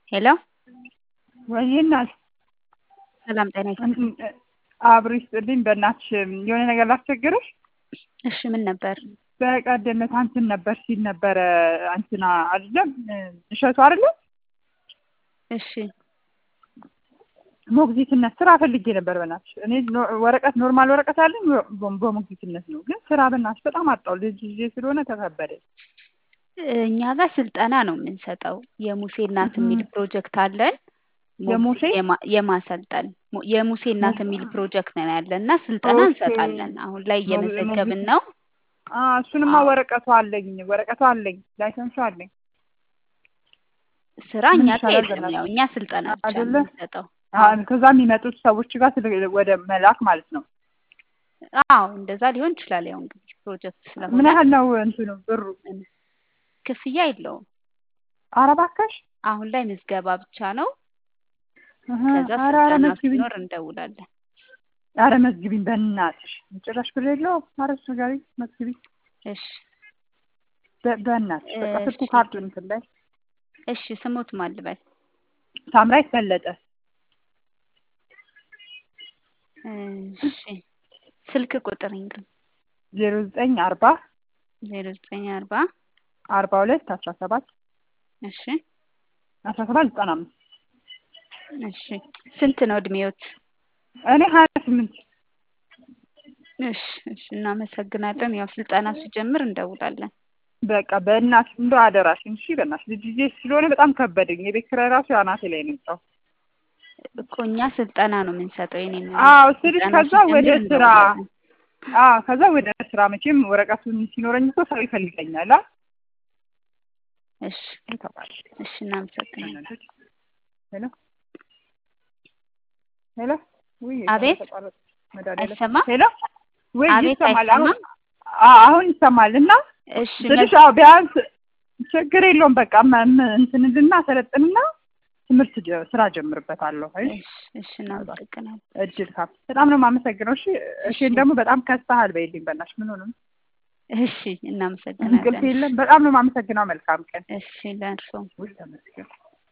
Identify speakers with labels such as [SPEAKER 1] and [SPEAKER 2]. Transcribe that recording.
[SPEAKER 1] ሄሎ
[SPEAKER 2] ወይናት
[SPEAKER 1] ሰላም ጤና ይስጥልኝ።
[SPEAKER 2] አብሮ ይስጥልኝ። በእናትሽ የሆነ ነገር ላስቸግርሽ።
[SPEAKER 1] እሺ ምን ነበር?
[SPEAKER 2] በቀደምነት አንቺን ነበር ሲል ነበረ አንቺና አይደለም እሸቱ አይደለም?
[SPEAKER 1] እሺ
[SPEAKER 2] ሞግዚትነት ስራ ፈልጌ ነበር። በእናትሽ እኔ ወረቀት ኖርማል ወረቀት አለኝ በሞግዚትነት ነው፣ ግን ስራ በእናትሽ በጣም አጣው። ልጅ ይዤ ስለሆነ ተከበደ።
[SPEAKER 1] እኛ ጋር ስልጠና ነው የምንሰጠው። የሙሴ እናት የሚል ፕሮጀክት አለን።
[SPEAKER 2] የሙሴ
[SPEAKER 1] የማሰልጠን የሙሴ እናት የሚል ፕሮጀክት ነው ያለና ስልጠና እንሰጣለን። አሁን ላይ እየመዘገብን ነው።
[SPEAKER 2] እሱንማ ወረቀቱ አለኝ ላይሰንሱ አለኝ።
[SPEAKER 1] ስራ እኛ ጋር የለም። ያው እኛ ስልጠና ብቻ ነው የምንሰጠው።
[SPEAKER 2] ከዛ የሚመጡት ሰዎች ጋር ወደ መላክ ማለት ነው።
[SPEAKER 1] አዎ እንደዛ ሊሆን ይችላል። ያው እንግዲህ ፕሮጀክት ስለሆነ
[SPEAKER 2] ምን ያህል ነው እንትኑ ብሩ?
[SPEAKER 1] ክፍያ የለውም።
[SPEAKER 2] ኧረ እባክሽ
[SPEAKER 1] አሁን ላይ ምዝገባ ብቻ ነው። ከዛ ስልጠና ሲኖር እንደውላለን።
[SPEAKER 2] ኧረ መዝግቢኝ በእናትሽ። ጭራሽ ብር የለውም። ኧረ እሱ ጋር መዝግቢኝ።
[SPEAKER 1] እሺ
[SPEAKER 2] በእናትሽ በቃ ስልኩ ካርዱን እንትን ላይ።
[SPEAKER 1] እሺ ስሙት ማን ልበል?
[SPEAKER 2] ሳምራዊት በለጠ።
[SPEAKER 1] እሺ ስልክ ቁጥር እንግዲህ
[SPEAKER 2] 0940
[SPEAKER 1] 0940
[SPEAKER 2] 42 17
[SPEAKER 1] እሺ
[SPEAKER 2] 17 95
[SPEAKER 1] እሺ ስንት ነው እድሜዎት?
[SPEAKER 2] እኔ 28።
[SPEAKER 1] እሺ እናመሰግናለን። ያው ስልጠና ሲጀምር እንደውላለን።
[SPEAKER 2] በቃ በእናትሽ እንደው አደራሽን እሺ። በእናትሽ ልጅ ይዤ ስለሆነ በጣም ከበደኝ። የቤት ኪራይ ራሱ አናቴ ላይ ነው የመጣው
[SPEAKER 1] እኮ። እኛ ስልጠና ነው የምንሰጠው። የኔ ነው
[SPEAKER 2] ስልሽ ከዛ ወደ ስራ መቼም ወረቀቱን ሲኖረኝ እኮ ሰው ይፈልገኛል።
[SPEAKER 1] እሺ እናመሰግናለን።
[SPEAKER 2] ሄሎ
[SPEAKER 1] አቤት አይሰማ?
[SPEAKER 2] ሄሎ
[SPEAKER 1] አቤት
[SPEAKER 2] ይሰማል?
[SPEAKER 1] አይሰማ?
[SPEAKER 2] አሁን ይሰማል። እና
[SPEAKER 1] እሺ
[SPEAKER 2] ትንሽ ቢያንስ ችግር የለውም። በቃ እንትንልና ሰለጥንና ትምህርት ስራ ጀምርበታለሁ።
[SPEAKER 1] እሺ እናመሰግናለን።
[SPEAKER 2] እድል ካፍ በጣም ነው የማመሰግነው። እሺን ደግሞ በጣም ከስተሃል በይልኝ በእናትሽ። ምን ሆነ?
[SPEAKER 1] እሺ እናመሰግናለን።
[SPEAKER 2] እንቅልፍ የለም። በጣም ነው የማመሰግነው። መልካም ቀን።
[SPEAKER 1] እሺ ለእርሶም።
[SPEAKER 2] ወይ ተመስገን።